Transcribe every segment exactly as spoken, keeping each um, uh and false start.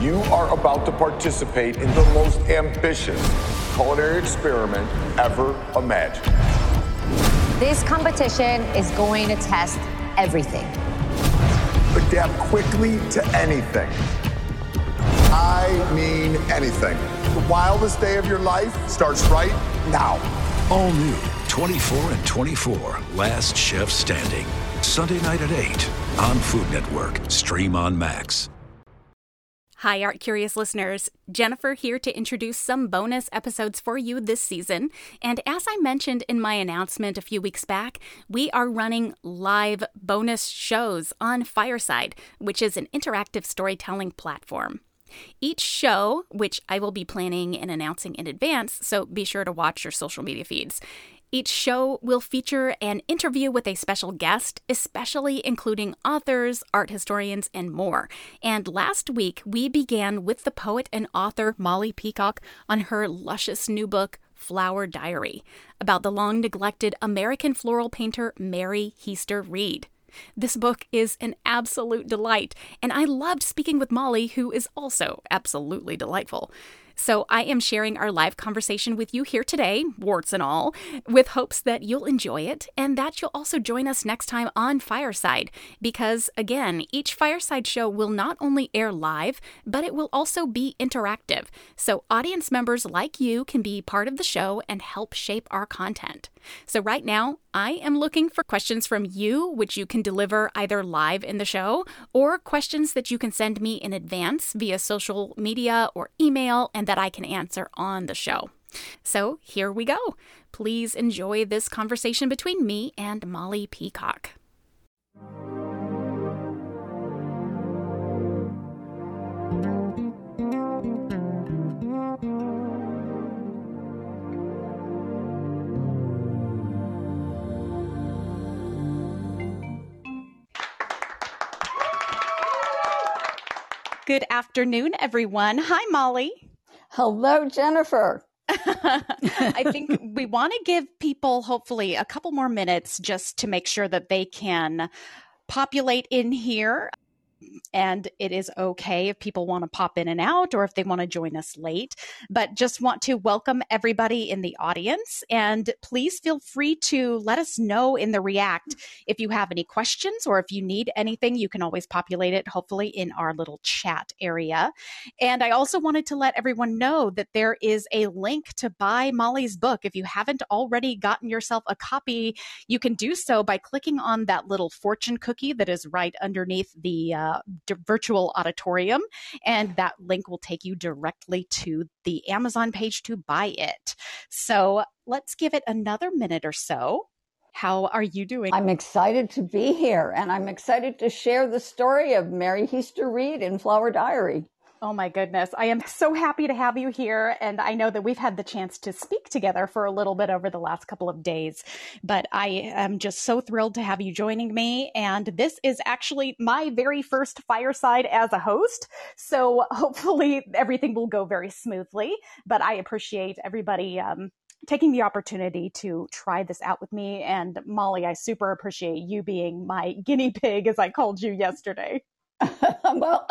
You are about to participate in the most ambitious culinary experiment ever imagined. This competition is going to test everything. Adapt quickly to anything. I mean anything. The wildest day of your life starts right now. All new twenty-four and twenty-four, Last Chef Standing. Sunday night at eight on Food Network. Stream on Max. Hi, Art Curious listeners. Jennifer here to introduce some bonus episodes for you this season. And as I mentioned in my announcement a few weeks back, we are running live bonus shows on Fireside, which is an interactive storytelling platform. Each show, which I will be planning and announcing in advance, so be sure to watch your social media feeds. Each show will feature an interview with a special guest, especially including authors, art historians, and more. And last week, we began with the poet and author Molly Peacock on her luscious new book, Flower Diary, about the long-neglected American floral painter Mary Heaster Reed. This book is an absolute delight, and I loved speaking with Molly, who is also absolutely delightful. So I am sharing our live conversation with you here today, warts and all, with hopes that you'll enjoy it and that you'll also join us next time on Fireside. Because, again, each Fireside show will not only air live, but it will also be interactive. So audience members like you can be part of the show and help shape our content. So right now, I am looking for questions from you, which you can deliver either live in the show or questions that you can send me in advance via social media or email and that I can answer on the show. So here we go. Please enjoy this conversation between me and Molly Peacock. Good afternoon, everyone. Hi, Molly. Hello, Jennifer. I think we want to give people hopefully a couple more minutes just to make sure that they can populate in here. And it is okay if people want to pop in and out or if they want to join us late. But just want to welcome everybody in the audience. And please feel free to let us know in the React if you have any questions or if you need anything. You can always populate it, hopefully, in our little chat area. And I also wanted to let everyone know that there is a link to buy Molly's book. If you haven't already gotten yourself a copy, you can do so by clicking on that little fortune cookie that is right underneath the uh, Uh, virtual auditorium, and that link will take you directly to the Amazon page to buy it. So let's give it another minute or so. How are you doing? I'm excited to be here, and I'm excited to share the story of Mary Heaster Reed in Flower Diary. Oh my goodness. I am so happy to have you here. And I know that we've had the chance to speak together for a little bit over the last couple of days, but I am just so thrilled to have you joining me. And this is actually my very first Fireside as a host. So hopefully everything will go very smoothly, but I appreciate everybody um, taking the opportunity to try this out with me. And Molly, I super appreciate you being my guinea pig, as I called you yesterday. Well,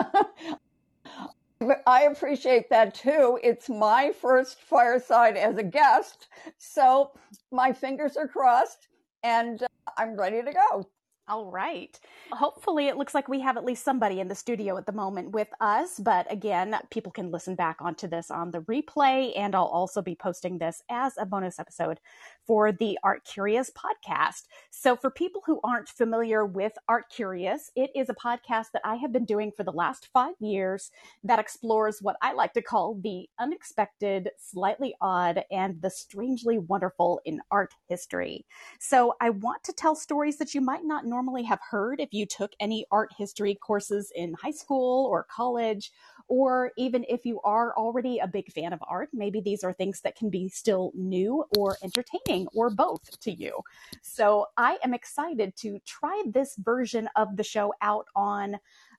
I appreciate that too. It's my first Fireside as a guest, so my fingers are crossed and uh, I'm ready to go. All right. Hopefully it looks like we have at least somebody in the studio at the moment with us. But again, people can listen back onto this on the replay. And I'll also be posting this as a bonus episode for the Art Curious podcast. So for people who aren't familiar with Art Curious, it is a podcast that I have been doing for the last five years that explores what I like to call the unexpected, slightly odd, and the strangely wonderful in art history. So I want to tell stories that you might not normally have heard if you took any art history courses in high school or college, or even if you are already a big fan of art. Maybe these are things that can be still new or entertaining or both to you. So I am excited to try this version of the show out on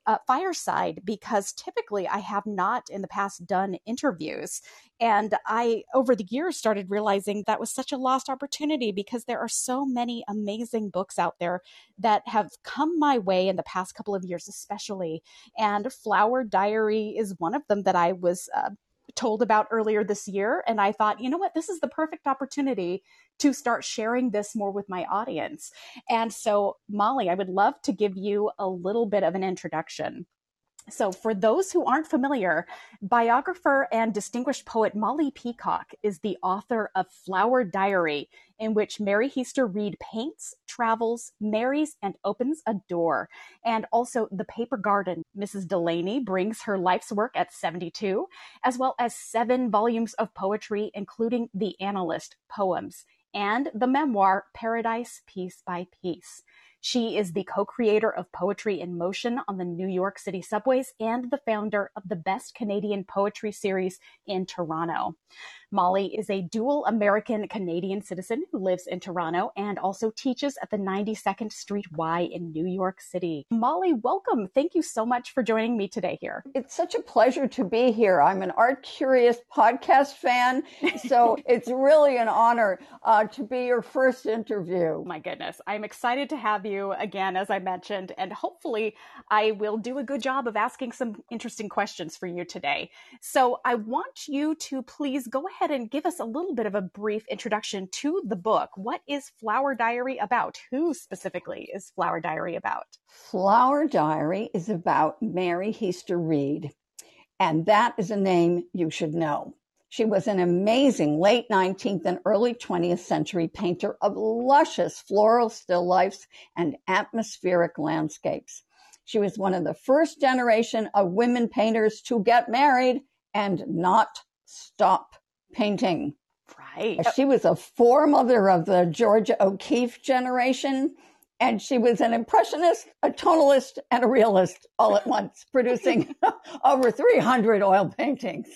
uh, fireside because typically I have not in the past done interviews. And I, over the years, started realizing that was such a lost opportunity because there are so many amazing books out there that have come my way in the past couple of years, especially. And Flower Diary is one of them that I was uh, told about earlier this year. And I thought, you know what, this is the perfect opportunity to start sharing this more with my audience. And so, Molly, I would love to give you a little bit of an introduction. So for those who aren't familiar, biographer and distinguished poet Molly Peacock is the author of Flower Diary, in which Mary Heaster Reid paints, travels, marries, and opens a door. And also The Paper Garden. Missus Delaney brings her life's work at seventy-two, as well as seven volumes of poetry, including The Analyst poems, and the memoir Paradise Piece by Piece. She is the co-creator of Poetry in Motion on the New York City subways and the founder of the Best Canadian Poetry series in Toronto. Molly is a dual American-Canadian citizen who lives in Toronto and also teaches at the ninety-second Street Y in New York City. Molly, welcome. Thank you so much for joining me today here. It's such a pleasure to be here. I'm an Art Curious podcast fan, so it's really an honor uh, to be your first interview. My goodness. I'm excited to have you again, as I mentioned, and hopefully I will do a good job of asking some interesting questions for you today. So I want you to please go ahead and give us a little bit of a brief introduction to the book. What is Flower Diary about? Who specifically is Flower Diary about? Flower Diary is about Mary Heaster Reid, and that is a name you should know. She was an amazing late nineteenth and early twentieth century painter of luscious floral still lifes and atmospheric landscapes. She was one of the first generation of women painters to get married and not stop painting. Right. She was a foremother of the Georgia O'Keeffe generation, and she was an impressionist, a tonalist, and a realist all at once, producing over three hundred oil paintings.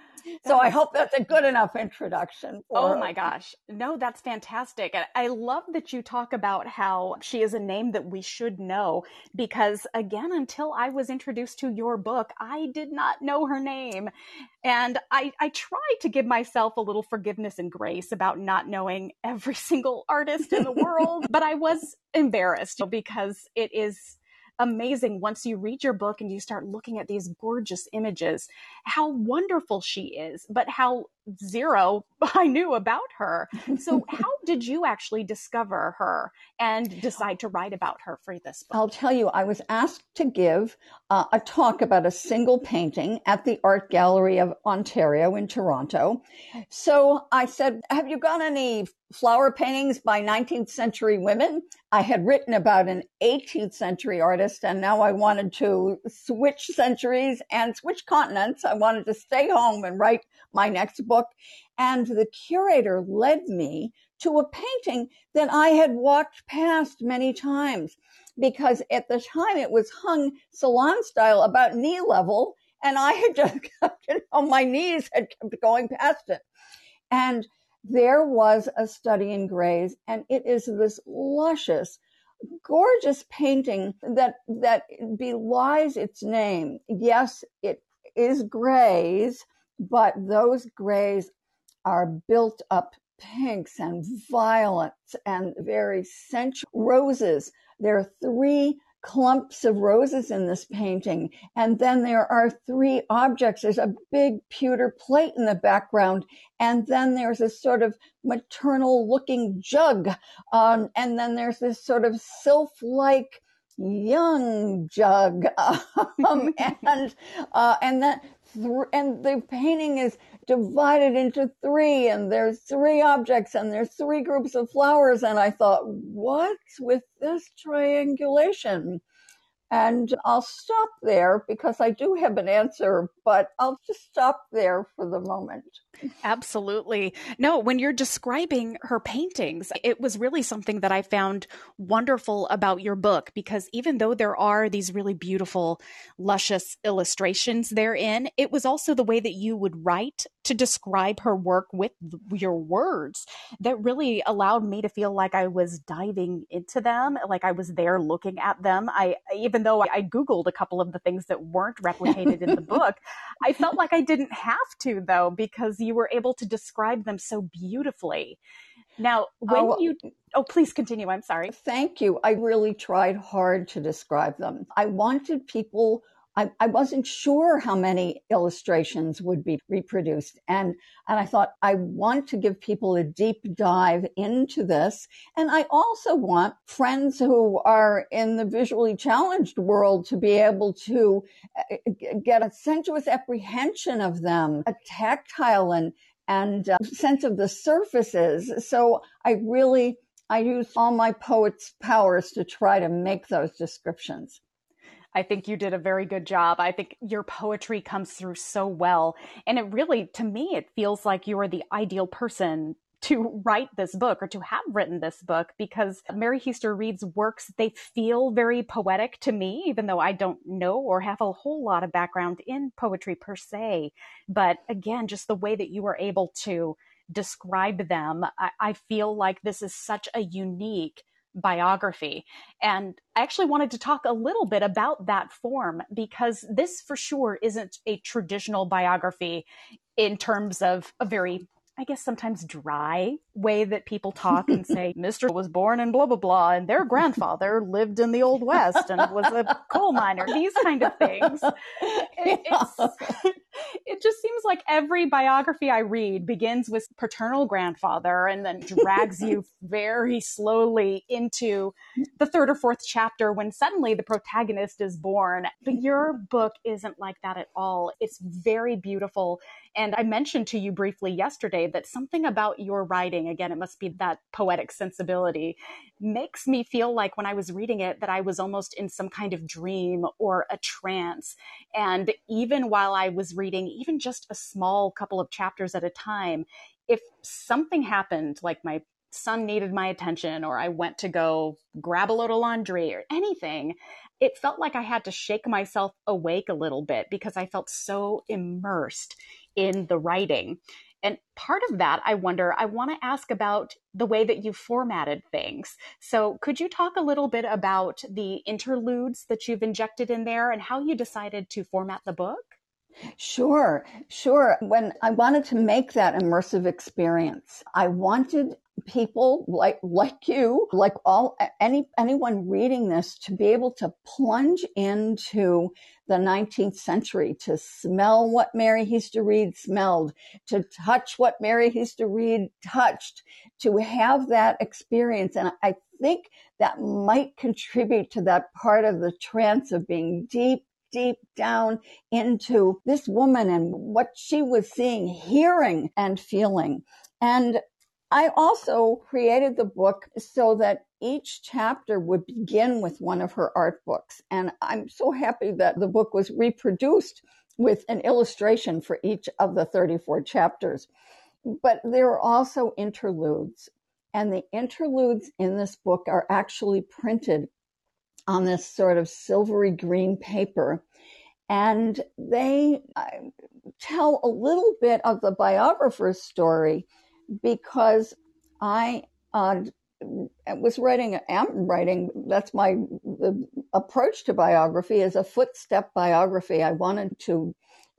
So I hope that's a good enough introduction. For Oh her. my gosh. No, that's fantastic. And I love that you talk about how she is a name that we should know, because again, until I was introduced to your book, I did not know her name. And I, I try to give myself a little forgiveness and grace about not knowing every single artist in the world, but I was embarrassed because it is amazing once you read your book and you start looking at these gorgeous images, how wonderful she is, but how zero I knew about her. So how did you actually discover her and decide to write about her for this book? I'll tell you, I was asked to give uh, a talk about a single painting at the Art Gallery of Ontario in Toronto. So I said, have you got any flower paintings by nineteenth century women? I had written about an eighteenth century artist, and now I wanted to switch centuries and switch continents. I wanted to stay home and write my next book. And the curator led me to a painting that I had walked past many times, because at the time it was hung salon style about knee level, and I had just, you know, my knees had kept going past it. And there was a study in grays, and it is this luscious, gorgeous painting that that belies its name. Yes, it is grays, but those grays are built up pinks and violets and very sensual roses. There are three clumps of roses in this painting. And then there are three objects. There's a big pewter plate in the background. And then there's a sort of maternal looking jug. Um, and then there's this sort of sylph-like young jug. Um, and, uh, and that, th- and the painting is divided into three, and there's three objects, and there's three groups of flowers. And I thought, what's with this triangulation? And I'll stop there because I do have an answer, but I'll just stop there for the moment. Absolutely. No, when you're describing her paintings, it was really something that I found wonderful about your book, because even though there are these really beautiful, luscious illustrations therein, it was also the way that you would write to describe her work with your words that really allowed me to feel like I was diving into them, like I was there looking at them. I, even though I Googled a couple of the things that weren't replicated in the book, I felt like I didn't have to, though, because you were able to describe them so beautifully. Now, when Oh, you, oh, please continue. I'm sorry. Thank you. I really tried hard to describe them. I wanted people, I, I wasn't sure how many illustrations would be reproduced. And, and I thought, I want to give people a deep dive into this. And I also want friends who are in the visually challenged world to be able to get a sensuous apprehension of them, a tactile and and uh, sense of the surfaces. So I really, I used all my poet's powers to try to make those descriptions. I think you did a very good job. I think your poetry comes through so well. And it really, to me, it feels like you are the ideal person to write this book or to have written this book, because Mary Hiester Reid's works, they feel very poetic to me, even though I don't know or have a whole lot of background in poetry per se. But again, just the way that you were able to describe them, I, I feel like this is such a unique biography. And I actually wanted to talk a little bit about that form, because this for sure isn't a traditional biography in terms of a very, I guess, sometimes dry way that people talk and say, Mister was born in blah, blah, blah, and their grandfather lived in the Old West and was a coal miner, these kind of things. It, it's, it just seems like every biography I read begins with paternal grandfather and then drags you very slowly into the third or fourth chapter when suddenly the protagonist is born. But your book isn't like that at all. It's very beautiful. And I mentioned to you briefly yesterday that something about your writing, again, it must be that poetic sensibility, makes me feel like when I was reading it that I was almost in some kind of dream or a trance. And even while I was reading, even just a small couple of chapters at a time, if something happened, like my son needed my attention, or I went to go grab a load of laundry or anything, it felt like I had to shake myself awake a little bit because I felt so immersed in the writing. And part of that, I wonder, I want to ask about the way that you formatted things. So could you talk a little bit about the interludes that you've injected in there and how you decided to format the book? Sure, sure. When I wanted to make that immersive experience, I wanted people like like you, like all any anyone reading this, to be able to plunge into the nineteenth century, to smell what Mary Hiester Reid smelled, to touch what Mary Hiester Reid touched, to have that experience. And I think that might contribute to that part of the trance of being deep deep down into this woman and what she was seeing, hearing, and feeling. And I also created the book so that each chapter would begin with one of her art books. And I'm so happy that the book was reproduced with an illustration for each of the thirty-four chapters. But there are also interludes. And the interludes in this book are actually printed on this sort of silvery green paper. And they uh, tell a little bit of the biographer's story, because I uh, was writing, am writing, that's my the approach to biography, is a footstep biography. I wanted to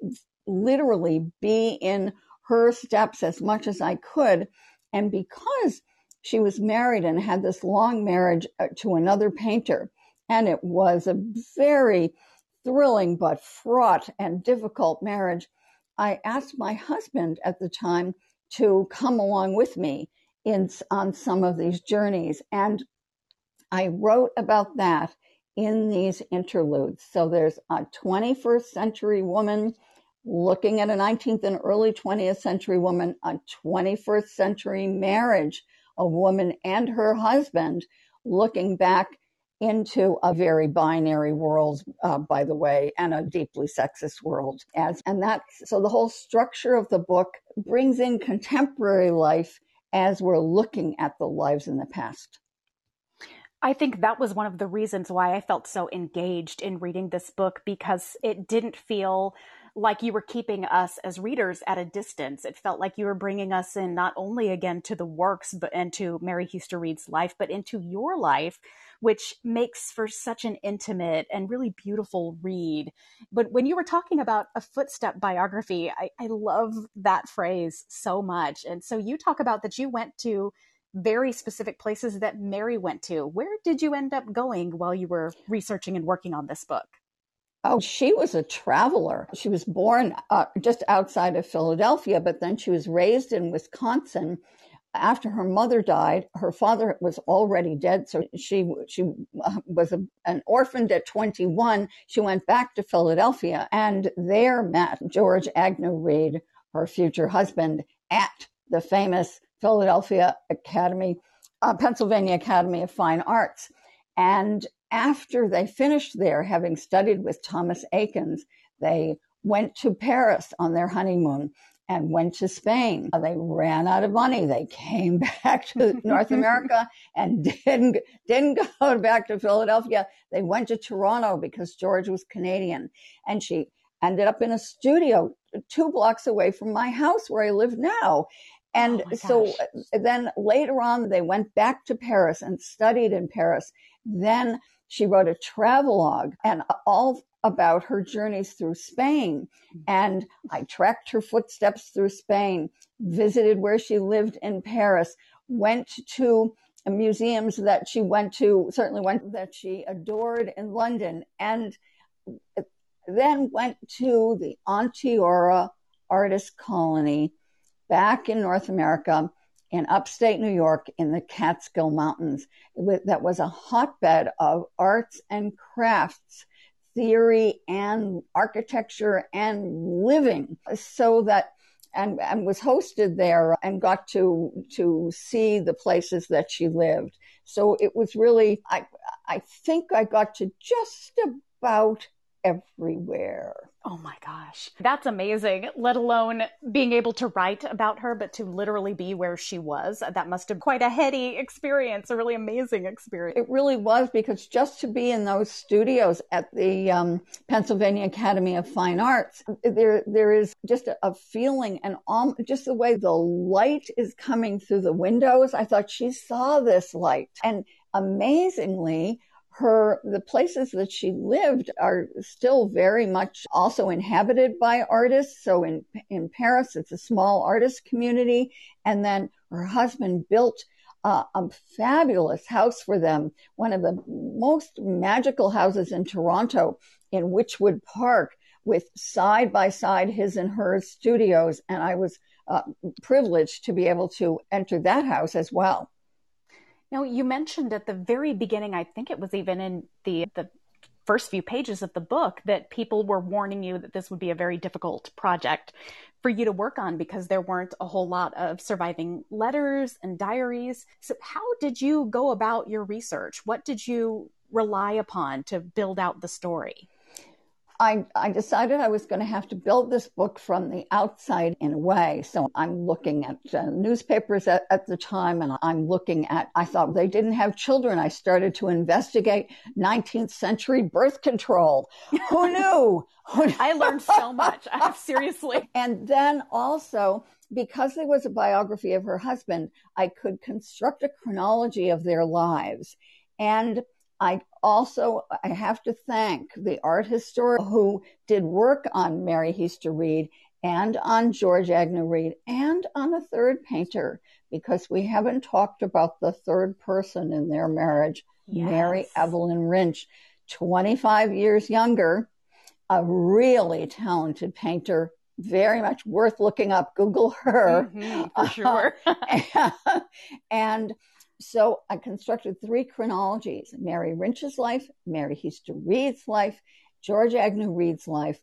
literally be in her steps as much as I could. And because she was married and had this long marriage to another painter, and it was a very thrilling but fraught and difficult marriage, I asked my husband at the time to come along with me in on some of these journeys. And I wrote about that in these interludes. So there's a twenty-first century woman looking at a nineteenth and early twentieth century woman, a twenty-first century marriage, a woman and her husband looking back into a very binary world, uh, by the way, and a deeply sexist world. As and that, so the whole structure of the book brings in contemporary life as we're looking at the lives in the past. I think that was one of the reasons why I felt so engaged in reading this book, because it didn't feel like you were keeping us as readers at a distance. It felt like you were bringing us in not only again to the works, but into Mary Hester Read's life, but into your life, which makes for such an intimate and really beautiful read. But when you were talking about a footstep biography, I, I love that phrase so much. And so you talk about that you went to very specific places that Mary went to. Where did you end up going while you were researching and working on this book? Oh, she was a traveler. She was born uh, just outside of Philadelphia, but then she was raised in Wisconsin. After her mother died, her father was already dead, so she she was a, an orphaned at twenty-one. She went back to Philadelphia and there met George Agnew Read, her future husband, at the famous Philadelphia Academy, uh, Pennsylvania Academy of Fine Arts. And after they finished there, having studied with Thomas Eakins, they went to Paris on their honeymoon and went to Spain. They ran out of money. They came back to North America and didn't, didn't go back to Philadelphia. They went to Toronto because George was Canadian. And she ended up in a studio two blocks away from my house where I live now. And oh so then later on, they went back to Paris and studied in Paris. Then she wrote a travelogue and all about her journeys through Spain. And I tracked her footsteps through Spain, visited where she lived in Paris, went to museums that she went to, certainly went that she adored in London, and then went to the Onteora Artist Colony back in North America, in upstate New York, in the Catskill Mountains. That was a hotbed of arts and crafts, theory and architecture and living. So that, and, and was hosted there and got to, to see the places that she lived. So it was really, I, I think I got to just about everywhere. Oh my gosh. That's amazing. Let alone being able to write about her, but to literally be where she was. That must have been quite a heady experience, a really amazing experience. It really was, because just to be in those studios at the um, Pennsylvania Academy of Fine Arts, there there is just a, a feeling, and um, just the way the light is coming through the windows. I thought she saw this light. And amazingly, Her, the places that she lived are still very much also inhabited by artists. So in, in Paris, it's a small artist community. And then her husband built uh, a fabulous house for them, one of the most magical houses in Toronto, in Witchwood Park, with side by side his and her studios. And I was uh, privileged to be able to enter that house as well. Now, you mentioned at the very beginning, I think it was even in the, the first few pages of the book, that people were warning you that this would be a very difficult project for you to work on because there weren't a whole lot of surviving letters and diaries. So how did you go about your research? What did you rely upon to build out the story? I, I decided I was going to have to build this book from the outside in a way. So I'm looking at uh, newspapers at, at the time, and I'm looking at, I thought they didn't have children. I started to investigate nineteenth century birth control. Who knew? I learned so much. Seriously. And then also, because there was a biography of her husband, I could construct a chronology of their lives. And I also, I have to thank the art historian who did work on Mary Hester Read and on George Agnew Read and on a third painter, because we haven't talked about the third person in their marriage, yes. Mary Evelyn Rynch, twenty-five years younger, a really talented painter, very much worth looking up. Google her. Mm-hmm, for sure. and, and So I constructed three chronologies: Mary Rynch's life, Mary Hester Read's life, George Agnew Read's life,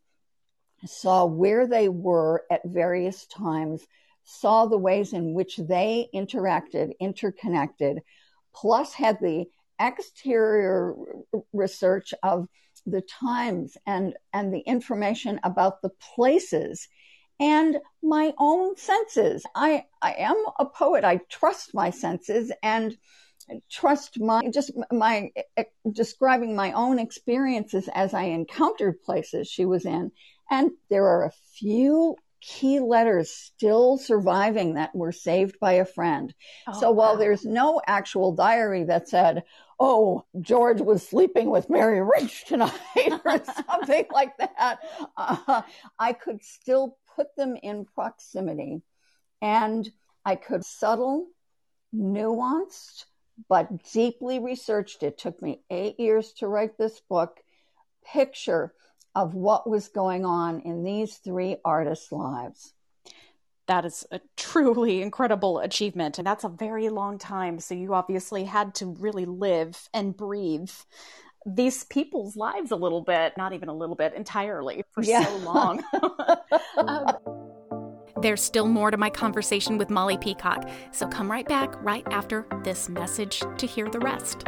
saw where they were at various times, saw the ways in which they interacted, interconnected, plus had the exterior research of the times and, and the information about the places and my own senses. I, I am a poet. I trust my senses and trust my, just my, describing my own experiences as I encountered places she was in. And there are a few key letters still surviving that were saved by a friend. Oh, so while wow. there's no actual diary that said, oh, George was sleeping with Mary Rich tonight or something like that, uh, I could still put them in proximity. And I could subtle, nuanced, but deeply researched. It took me eight years to write this book, picture of what was going on in these three artists' lives. That is a truly incredible achievement, and that's a very long time. So you obviously had to really live and breathe these people's lives a little bit, not even a little bit, entirely, for yeah. so long. um, There's still more to my conversation with Molly Peacock, so come right back right after this message to hear the rest.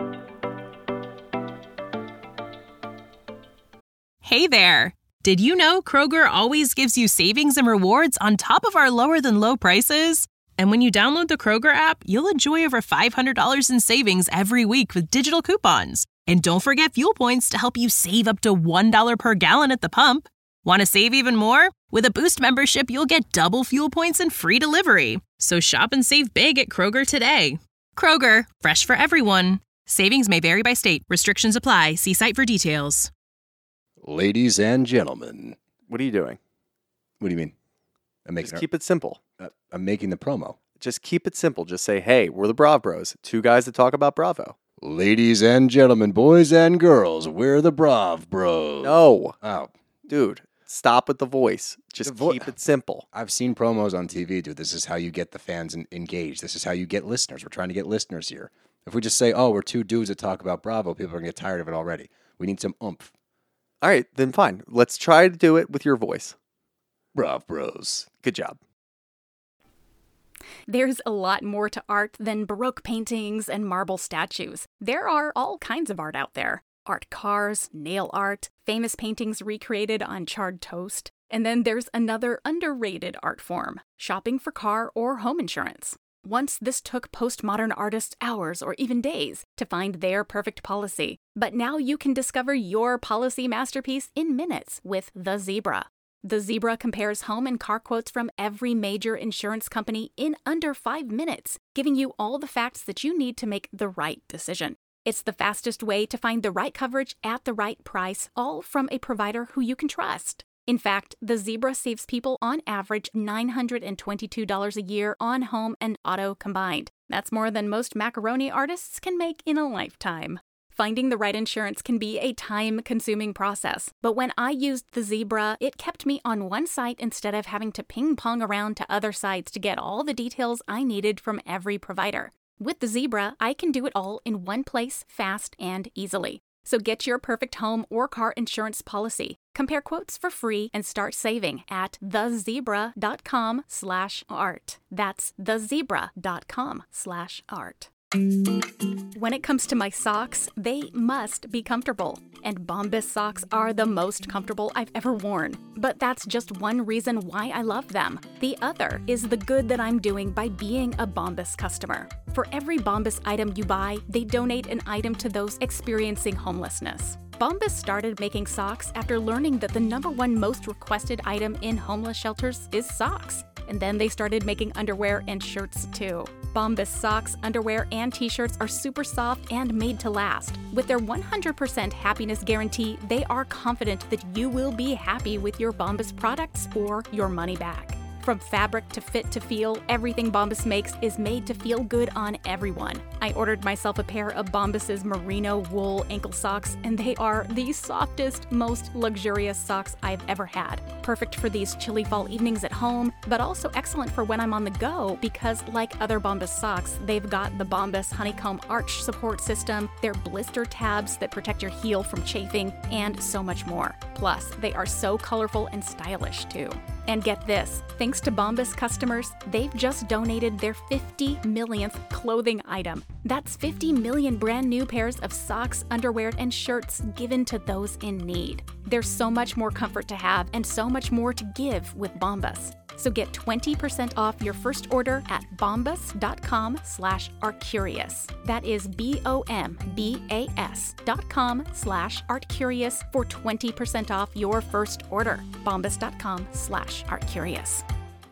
Hey there! Did you know Kroger always gives you savings and rewards on top of our lower-than-low prices? And when you download the Kroger app, you'll enjoy over five hundred dollars in savings every week with digital coupons. And don't forget fuel points to help you save up to one dollar per gallon at the pump. Want to save even more? With a Boost membership, you'll get double fuel points and free delivery. So shop and save big at Kroger today. Kroger, fresh for everyone. Savings may vary by state. Restrictions apply. See site for details. Ladies and gentlemen. What are you doing? What do you mean? I'm making Just keep it simple. Uh, I'm making the promo. Just keep it simple. Just say, hey, we're the Brav Bros. Two guys that talk about Bravo. Ladies and gentlemen, boys and girls, we're the Brav Bros. No. Oh. Dude, stop with the voice. Just the vo- keep it simple. I've seen promos on T V, dude. This is how you get the fans in- engaged. This is how you get listeners. We're trying to get listeners here. If we just say, oh, we're two dudes that talk about Bravo, people are going to get tired of it already. We need some oomph. All right, then fine. Let's try to do it with your voice. Brav Bros. Good job. There's a lot more to art than Baroque paintings and marble statues. There are all kinds of art out there. Art cars, nail art, famous paintings recreated on charred toast. And then there's another underrated art form, shopping for car or home insurance. Once this took postmodern artists hours or even days to find their perfect policy. But now you can discover your policy masterpiece in minutes with The Zebra. The Zebra compares home and car quotes from every major insurance company in under five minutes, giving you all the facts that you need to make the right decision. It's the fastest way to find the right coverage at the right price, all from a provider who you can trust. In fact, The Zebra saves people on average nine hundred twenty-two dollars a year on home and auto combined. That's more than most macaroni artists can make in a lifetime. Finding the right insurance can be a time-consuming process, but when I used The Zebra, it kept me on one site instead of having to ping-pong around to other sites to get all the details I needed from every provider. With The Zebra, I can do it all in one place, fast and easily. So get your perfect home or car insurance policy. Compare quotes for free and start saving at thezebra.com slash art. That's thezebra.com slash art. When it comes to my socks, they must be comfortable. And Bombas socks are the most comfortable I've ever worn. But that's just one reason why I love them. The other is the good that I'm doing by being a Bombas customer. For every Bombas item you buy, they donate an item to those experiencing homelessness. Bombas started making socks after learning that the number one most requested item in homeless shelters is socks. And then they started making underwear and shirts too. Bombas socks, underwear, and t-shirts are super soft and made to last. With their one hundred percent happiness guarantee, they are confident that you will be happy with your Bombas products or your money back. From fabric to fit to feel, everything Bombas makes is made to feel good on everyone. I ordered myself a pair of Bombas' merino wool ankle socks, and they are the softest, most luxurious socks I've ever had. Perfect for these chilly fall evenings at home, but also excellent for when I'm on the go because, like other Bombas socks, they've got the Bombas honeycomb arch support system, their blister tabs that protect your heel from chafing, and so much more. Plus, they are so colorful and stylish, too. And get this, thanks to Bombas customers, they've just donated their fifty millionth clothing item. That's fifty million brand new pairs of socks, underwear, and shirts given to those in need. There's so much more comfort to have and so much more to give with Bombas. So get twenty percent off your first order at bombas.com slash artcurious. That is B-O-M-B-A-S dot com slash artcurious for twenty percent off your first order. Bombas.com slash artcurious.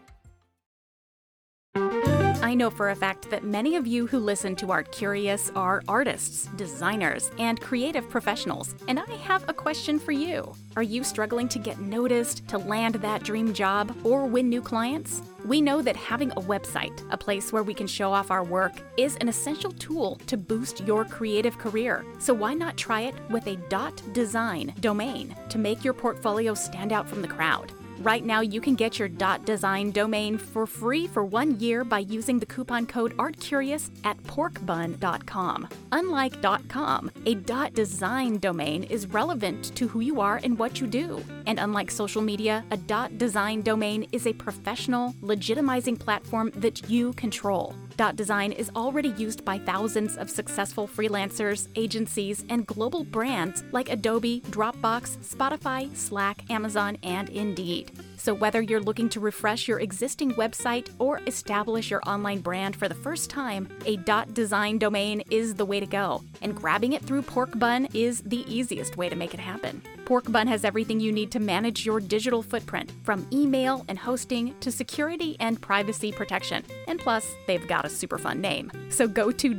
I know for a fact that many of you who listen to Art Curious are artists, designers, and creative professionals, and I have a question for you. Are you struggling to get noticed, to land that dream job, or win new clients? We know that having a website, a place where we can show off our work, is an essential tool to boost your creative career. So why not try it with a .design domain to make your portfolio stand out from the crowd? Right now, you can get your .design domain for free for one year by using the coupon code ArtCurious at porkbun dot com. Unlike .com, a .design domain is relevant to who you are and what you do. And unlike social media, a .design domain is a professional, legitimizing platform that you control. .design is already used by thousands of successful freelancers, agencies, and global brands like Adobe, Dropbox, Spotify, Slack, Amazon, and Indeed. So whether you're looking to refresh your existing website or establish your online brand for the first time, a .design domain is the way to go. And grabbing it through Porkbun is the easiest way to make it happen. Porkbun has everything you need to manage your digital footprint, from email and hosting to security and privacy protection. And plus, they've got a super fun name. So go to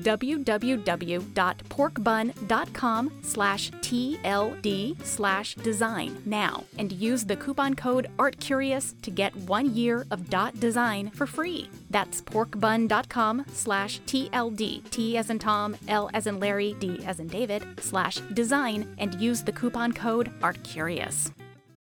www.porkbun.com slash TLD slash design now and use the coupon code ArtCurious to get one year of .design for free. That's porkbun.com slash TLD, T as in Tom, L as in Larry, D as in David, slash design, and use the coupon code ArtCurious.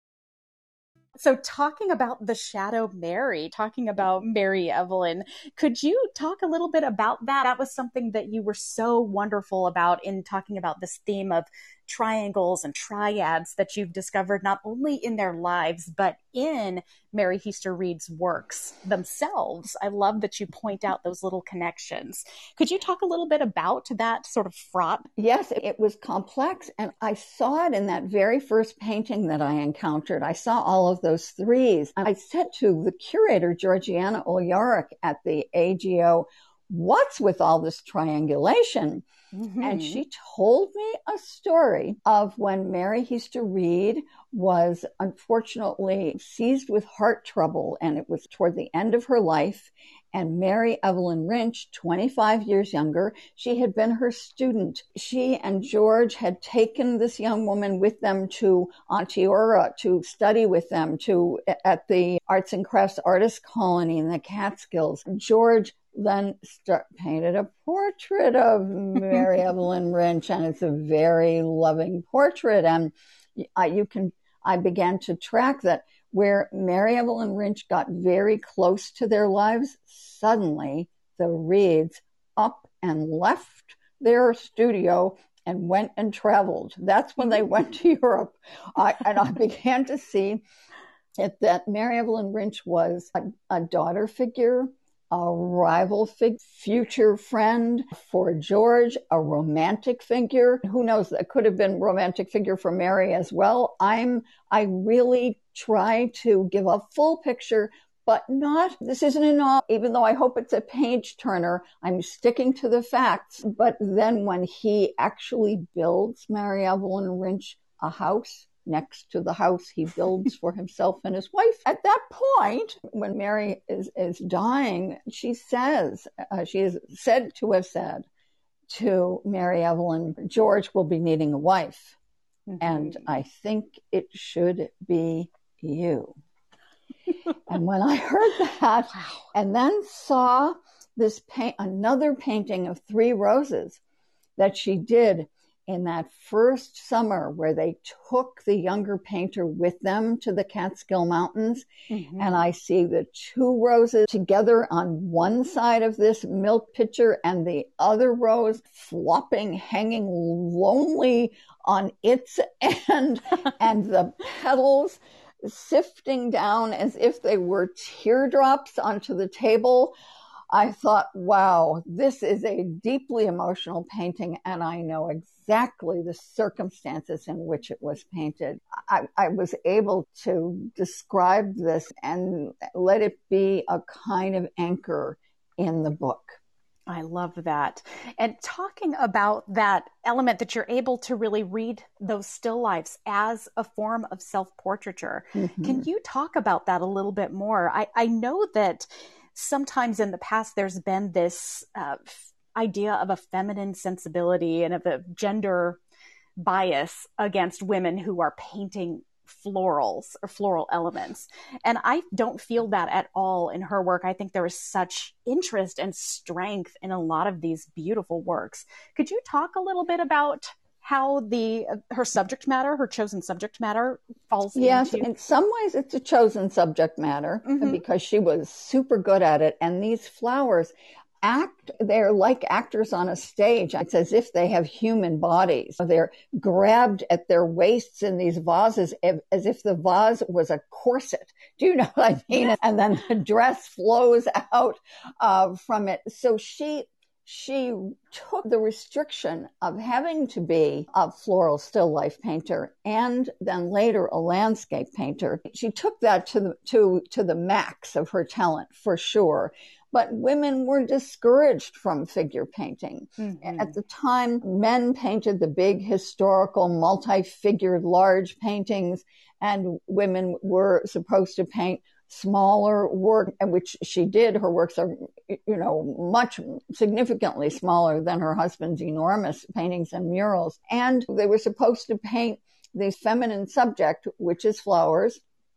So talking about the Shadow Mary, talking about Mary Evelyn, could you talk a little bit about that? That was something that you were so wonderful about in talking about this theme of triangles and triads that you've discovered not only in their lives, but in Mary Hiester Reid's works themselves. I love that you point out those little connections. Could you talk a little bit about that sort of fraught? Yes, it was complex, and I saw it in that very first painting that I encountered. I saw all of those threes. I said to the curator, Georgiana Oljarek at the A G O, what's with all this triangulation? Mm-hmm. And she told me a story of when Mary Hiester Reid was unfortunately seized with heart trouble, and it was toward the end of her life. And Mary Evelyn Rynch, twenty-five years younger, she had been her student. She and George had taken this young woman with them to Onteora to study with them to at the Arts and Crafts Artist Colony in the Catskills. George then start, painted a portrait of Mary Evelyn Rynch, and it's a very loving portrait. And I, you can, I began to track that where Mary Evelyn Rynch got very close to their lives, suddenly the Reids up and left their studio and went and traveled. That's when they went to Europe. I, and I began to see it, that Mary Evelyn Rynch was a, a daughter figure, a rival figure, future friend for George, a romantic figure. Who knows? That could have been romantic figure for Mary as well. I'm, I really try to give a full picture, but not, this isn't a novel, even though I hope it's a page turner. I'm sticking to the facts. But then when he actually builds Mary Evelyn Rynch a house, next to the house he builds for himself and his wife. At that point, when Mary is, is dying, she says, uh, she is said to have said to Mary Evelyn, George will be needing a wife. Mm-hmm. And I think it should be you. And when I heard that, wow. and then saw this paint, another painting of three roses that she did in that first summer where they took the younger painter with them to the Catskill Mountains. Mm-hmm. And I see the two roses together on one side of this milk pitcher and the other rose flopping, hanging lonely on its end, and the petals sifting down as if they were teardrops onto the table. I thought, wow, this is a deeply emotional painting, and I know exactly the circumstances in which it was painted. I, I was able to describe this and let it be a kind of anchor in the book. I love that. And talking about that element that you're able to really read those still lifes as a form of self-portraiture, mm-hmm. Can you talk about that a little bit more? I, I know that sometimes in the past, there's been this uh, f- idea of a feminine sensibility and of a gender bias against women who are painting florals or floral elements. And I don't feel that at all in her work. I think there is such interest and strength in a lot of these beautiful works. Could you talk a little bit about how the her subject matter, her chosen subject matter falls yes, into? In some ways it's a chosen subject matter mm-hmm. because she was super good at it. And these flowers act, they're like actors on a stage. It's as if they have human bodies. They're grabbed at their waists in these vases as if the vase was a corset. Do you know what I mean? And then the dress flows out uh, from it. So she She took the restriction of having to be a floral still life painter and then later a landscape painter. She took that to the, to, to the max of her talent, for sure. But women were discouraged from figure painting. Mm-hmm. At the time, men painted the big historical, multi-figured, large paintings, and women were supposed to paint smaller work, which she did. Her works are, you know, much significantly smaller than her husband's enormous paintings and murals. And they were supposed to paint the feminine subject, which is flowers.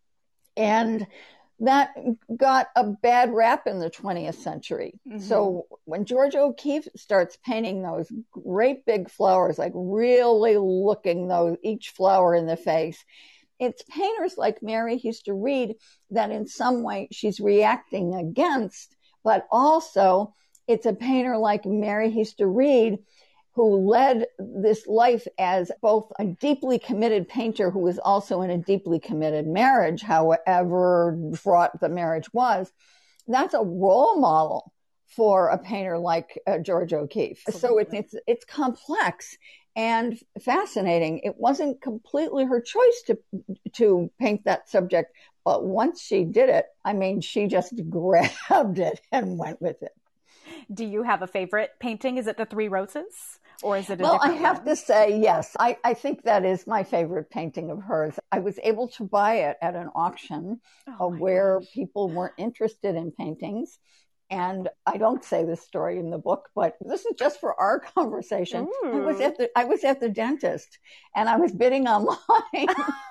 And that got a bad rap in the twentieth century. Mm-hmm. So when Georgia O'Keeffe starts painting those great big flowers, like really looking those each flower in the face, it's painters like Mary Hester Reed that in some way she's reacting against, but also it's a painter like Mary Hester Reed who led this life as both a deeply committed painter who was also in a deeply committed marriage, however fraught the marriage was. That's a role model for a painter like uh, Georgia O'Keeffe. Absolutely. So it, it's it's complex and fascinating. It wasn't completely her choice to to paint that subject, but once she did it, I mean, she just grabbed it and went with it. Do you have a favorite painting? Is it the Three Roses? Or is it a well, I have one? to say, yes, I, I think that is my favorite painting of hers. I was able to buy it at an auction oh uh, where gosh. people weren't interested in paintings. And I don't say this story in the book, but this is just for our conversation. I was at the I was at the dentist, and I was bidding online.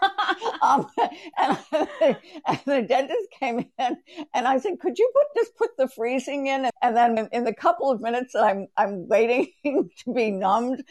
um, and, and the dentist came in, and I said, "Could you put just put the freezing in?" And then in, in the couple of minutes that I'm I'm waiting to be numbed,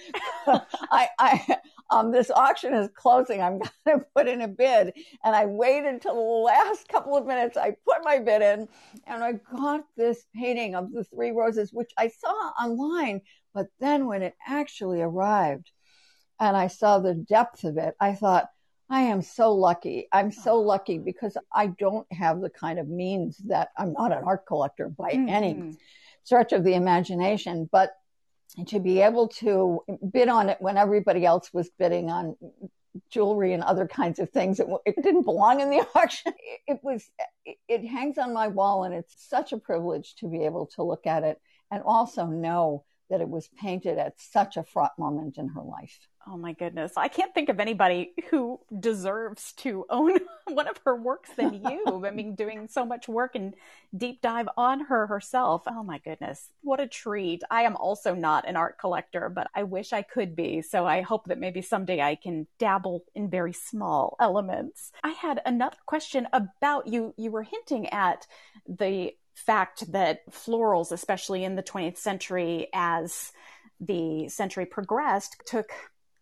I I. Um, this auction is closing. I'm going to put in a bid. And I waited until the last couple of minutes. I put my bid in and I got this painting of the Three Roses, which I saw online. But then when it actually arrived and I saw the depth of it, I thought, I am so lucky. I'm so lucky because I don't have the kind of means that I'm not an art collector by mm-hmm. any stretch of the imagination. But and to be able to bid on it when everybody else was bidding on jewelry and other kinds of things, it, it didn't belong in the auction. It, it was, it, it hangs on my wall, and it's such a privilege to be able to look at it and also know that it was painted at such a fraught moment in her life. Oh my goodness. I can't think of anybody who deserves to own one of her works than you. I mean, doing so much work and deep dive on her herself. Oh my goodness. What a treat. I am also not an art collector, but I wish I could be. So I hope that maybe someday I can dabble in very small elements. I had another question about you. You were hinting at the fact that florals, especially in the twentieth century, as the century progressed, took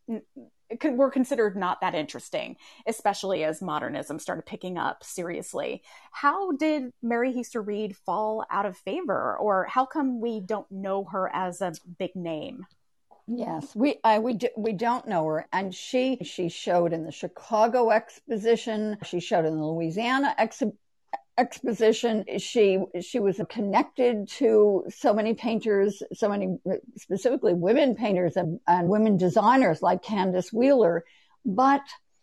were considered not that interesting, especially as modernism started picking up seriously. How did Mary Hester Reed fall out of favor, or how come we don't know her as a big name? Yes, we I, we do, we don't know her, and she she showed in the Chicago Exposition. She showed in the Louisiana ex, Exposition. She she was connected to so many painters, so many specifically women painters and, and women designers like Candace Wheeler. But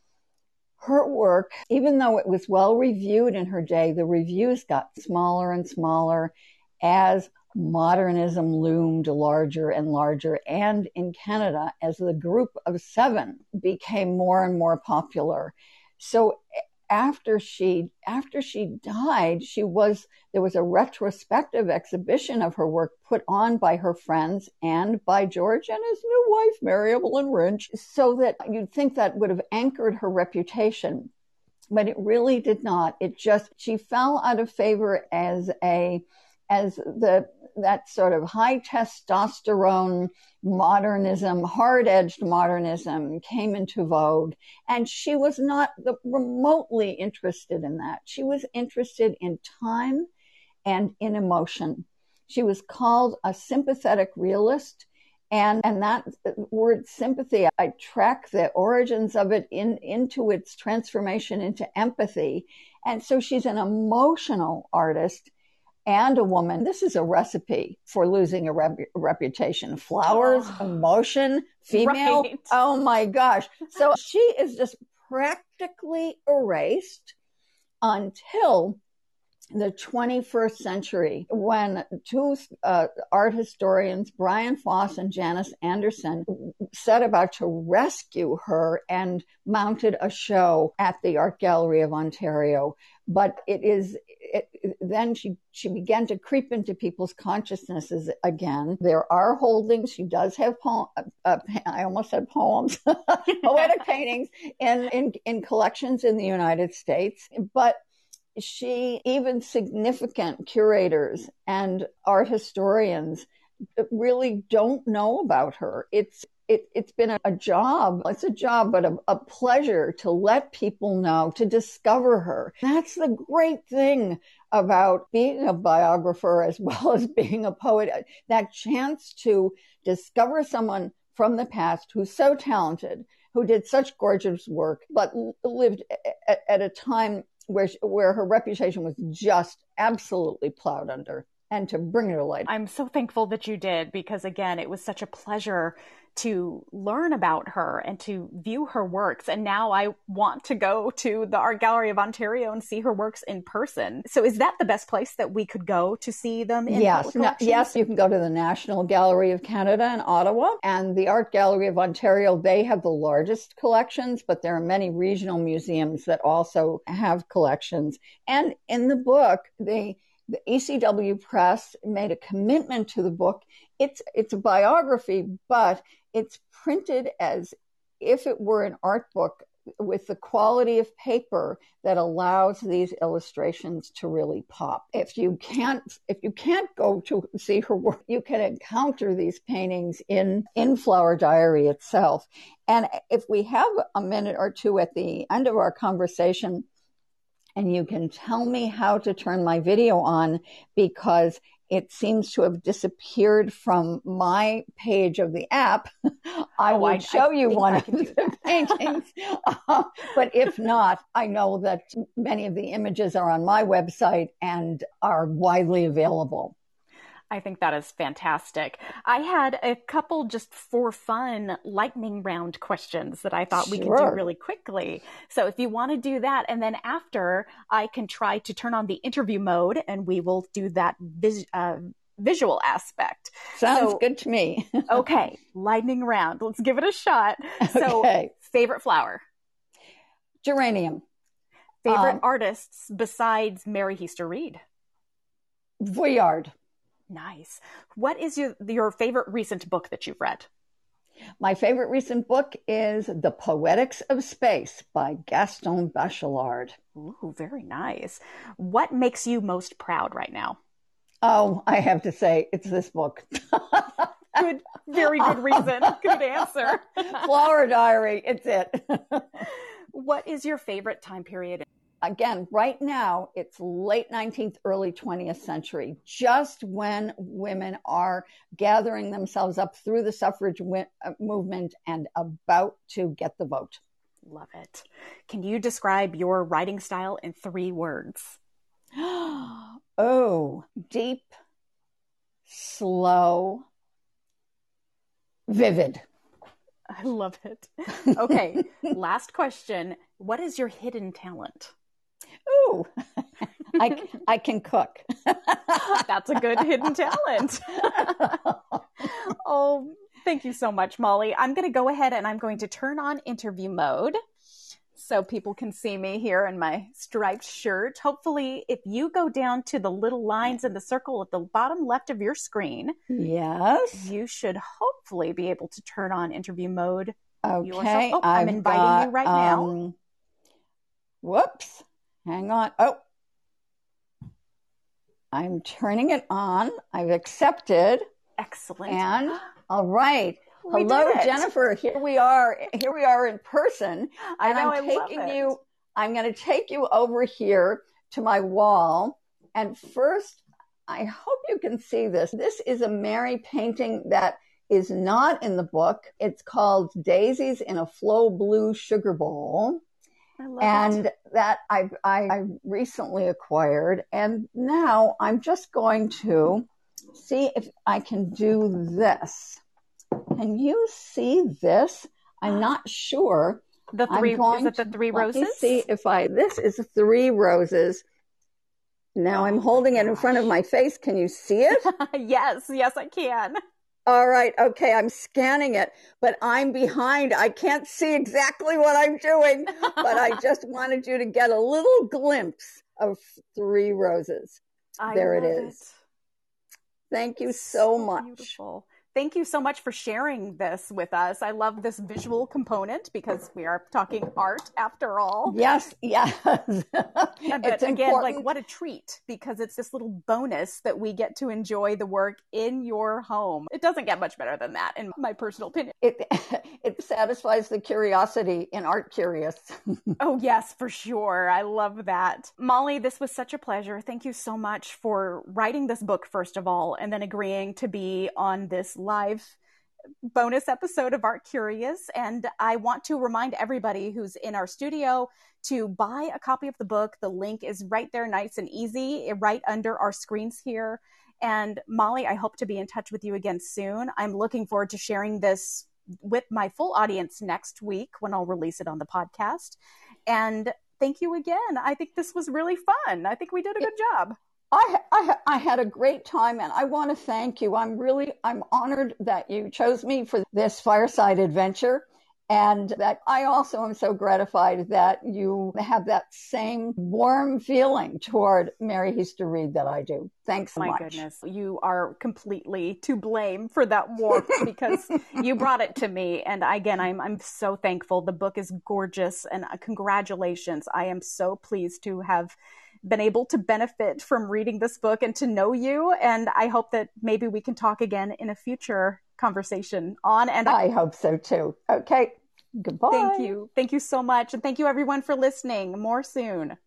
her work, even though it was well reviewed in her day, the reviews got smaller and smaller as modernism loomed larger and larger, and in Canada, as the Group of Seven became more and more popular. So after she after she died, she was there was a retrospective exhibition of her work put on by her friends and by George and his new wife, Mary Evelyn Rynch, so that you'd think that would have anchored her reputation. But it really did not. It just, she fell out of favor as a as the that sort of high testosterone modernism, hard-edged modernism came into vogue. And she was not remotely interested in that. She was interested in time and in emotion. She was called a sympathetic realist. And, and that word sympathy, I track the origins of it in, into its transformation into empathy. And so she's an emotional artist and a woman. This is a recipe for losing a rep- reputation. Flowers, oh, emotion, female. Right. Oh my gosh. So she is just practically erased until the twenty-first century, when two uh, art historians, Brian Foss and Janice Anderson, set about to rescue her and mounted a show at the Art Gallery of Ontario. But it is, it, then she, she began to creep into people's consciousnesses again. There are holdings. She does have, poem, uh, I almost said poems, poetic paintings in, in, in collections in the United States. But she, even significant curators and art historians really don't know about her. It's it, it's been a, a job. It's a job, but a, a pleasure to let people know, to discover her. That's the great thing about being a biographer as well as being a poet. That chance to discover someone from the past who's so talented, who did such gorgeous work, but lived at, at a time where where her reputation was just absolutely plowed under, and to bring her to light. I'm so thankful that you did, because again, it was such a pleasure to learn about her and to view her works. And now I want to go to the Art Gallery of Ontario and see her works in person. So is that the best place that we could go to see them in yes, no, yes, you can go to the National Gallery of Canada in Ottawa and the Art Gallery of Ontario. They have the largest collections, but there are many regional museums that also have collections. And in the book, they The E C W Press made a commitment to the book. It's it's a biography, but it's printed as if it were an art book with the quality of paper that allows these illustrations to really pop. If you can't if you can't go to see her work, you can encounter these paintings in, in Flower Diary itself. And if we have a minute or two at the end of our conversation, and you can tell me how to turn my video on, because it seems to have disappeared from my page of the app, I oh, will I, show I you one of the paintings. Uh, but if not, I know that many of the images are on my website and are widely available. I think that is fantastic. I had a couple just for fun lightning round questions that I thought we sure. could do really quickly. So if you want to do that, and then after, I can try to turn on the interview mode and we will do that vis- uh, visual aspect. Sounds so, good to me. Okay, lightning round. Let's give it a shot. So okay. Favorite flower? Geranium. Favorite um, artists besides Mary Heaster Reid? Vuillard. Nice. What is your, your favorite recent book that you've read? My favorite recent book is The Poetics of Space by Gaston Bachelard. Ooh, very nice. What makes you most proud right now? Oh, I have to say, it's this book. Good, very good reason. Good answer. Flower Diary, it's it. What is your favorite time period? Again, right now, it's late nineteenth, early twentieth century, just when women are gathering themselves up through the suffrage wi- movement and about to get the vote. Love it. Can you describe your writing style in three words? Oh, deep, slow, vivid. I love it. Okay, last question. What is your hidden talent? Ooh, I, I can cook. That's a good hidden talent. Oh, thank you so much, Molly. I'm going to go ahead and I'm going to turn on interview mode so people can see me here in my striped shirt. Hopefully, if you go down to the little lines in the circle at the bottom left of your screen, yes, you should hopefully be able to turn on interview mode. Okay, oh, I'm I've inviting got, you right um, now. Whoops, hang on. Oh, I'm turning it on. I've accepted. Excellent. And all right. We Hello, did it. Jennifer. Here we are. Here we are in person. I and know, I'm I love taking it. you. I'm going to take you over here to my wall. And first, I hope you can see this. This is a Mary painting that is not in the book. It's called Daisies in a Flow Blue Sugar Bowl. I love and it. that I, I I recently acquired. And now I'm just going to see if I can do this. Can you see this? I'm not sure. The three, I'm going is it the three to, let roses? me see if I, this is three roses. Now I'm holding it in front of my face. Can you see it? Yes, yes, I can. All right. Okay. I'm scanning it, but I'm behind. I can't see exactly what I'm doing, but I just wanted you to get a little glimpse of three roses. I there it love is. It. Thank you so, so much. Beautiful. Thank you so much for sharing this with us. I love this visual component because we are talking art after all. Yes, yes. But It's again, important. like what a treat, because it's this little bonus that we get to enjoy the work in your home. It doesn't get much better than that, in my personal opinion. It it satisfies the curiosity in Art Curious. Oh, yes, for sure. I love that. Molly, this was such a pleasure. Thank you so much for writing this book, first of all, and then agreeing to be on this live bonus episode of Art Curious. And I want to remind everybody who's in our studio to buy a copy of the book. The link is right there, nice and easy, right under our screens here. And Molly, I hope to be in touch with you again soon. I'm looking forward to sharing this with my full audience next week when I'll release it on the podcast. And thank you again. I think this was really fun. I think we did a good job. I, I I had a great time, and I want to thank you. I'm really, I'm honored that you chose me for this fireside adventure, and that I also am so gratified that you have that same warm feeling toward Mary Hiester Reed that I do. Thanks so My much. goodness, you are completely to blame for that warmth because you brought it to me. And again, I'm I'm so thankful. The book is gorgeous, and uh, congratulations. I am so pleased to have been able to benefit from reading this book and to know you. And I hope that maybe we can talk again in a future conversation on. And I hope so too. Okay. Goodbye. Thank you. Thank you so much. And thank you everyone for listening. More soon.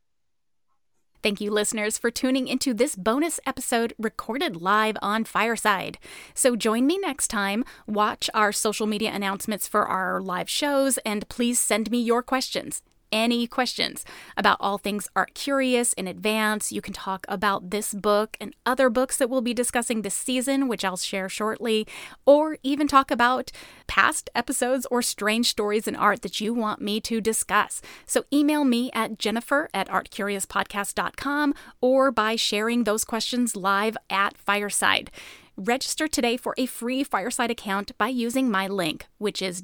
Thank you, listeners, for tuning into this bonus episode recorded live on Fireside. So join me next time, watch our social media announcements for our live shows, and please send me your questions. Any questions about all things Art Curious in advance. You can talk about this book and other books that we'll be discussing this season, which I'll share shortly, or even talk about past episodes or strange stories in art that you want me to discuss. So email me at jennifer at art curious podcast dot com or by sharing those questions live at Fireside. Register today for a free Fireside account by using my link, which is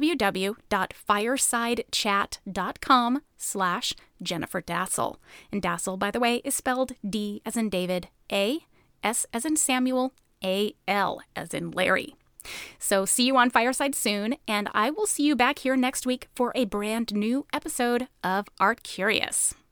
www.firesidechat.com slash Jennifer Dassel. And Dassel, by the way, is spelled D as in David, A, S as in Samuel, A, L as in Larry. So see you on Fireside soon, and I will see you back here next week for a brand new episode of Art Curious.